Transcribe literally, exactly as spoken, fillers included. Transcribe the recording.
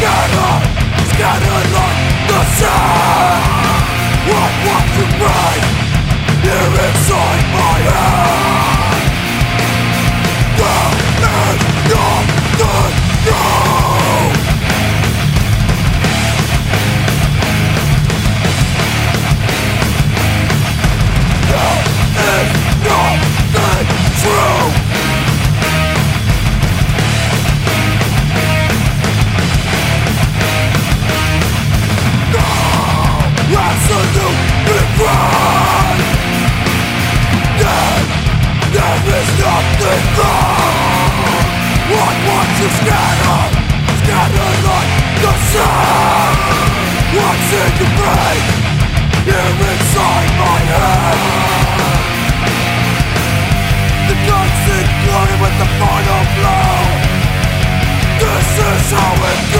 scattered, scattered like the sand. What wants to break here inside my head? There is nothing new. There is nothing true. Absolutely right. There, there is nothing wrong. What wants to scatter, scatter like the sun. What's in your brain, here inside my head? The guns in glory with the final blow. This is how it goes.